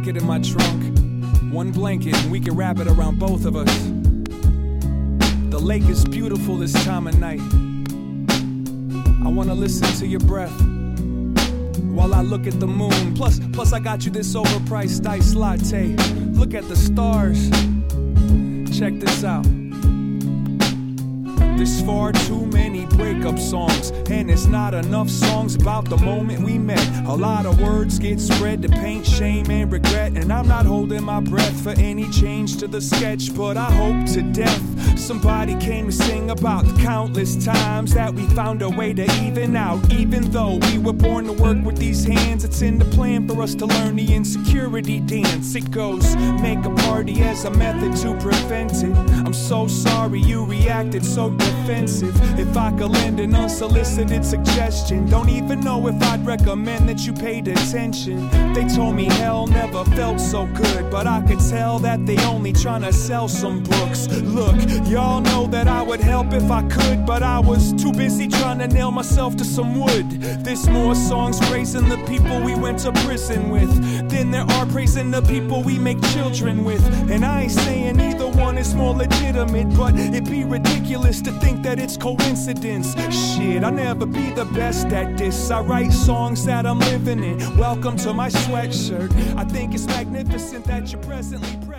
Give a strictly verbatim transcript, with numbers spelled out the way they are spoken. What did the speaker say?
it in my trunk. One blanket and we can wrap it around both of us. The lake is beautiful this time of night. I wanna listen to your breath while I look at the moon. Plus, plus I got you this overpriced iced latte. Look at the stars. Check this out. There's far too many breakup songs, and it's not enough songs about the moment we met. A lot of words get spread to paint shame and regret, and I'm not holding my breath for any change to the sketch, but I hope to death somebody came to sing about the countless times that we found a way to even out. Even though we were born to work with these hands, it's in the plan for us to learn the insecurity dance. It goes, make a party as a method to prevent it. I'm so sorry you reacted so defensive. If I could lend an unsolicited suggestion, don't even know if I'd recommend that you paid attention. They told me hell never felt so good, but I could tell that they only tryna sell some books. Look, y'all know that I would help if I could, but I was too busy trying to nail myself to some wood. There's more songs praising the people we went to prison with than there are praising the people we make children with. And I ain't saying either one is more legitimate, but it'd be ridiculous to think that it's coincidence. Shit, I'll never be the best at this. I write songs that I'm living in. Welcome to my sweatshirt. I think it's magnificent that you're presently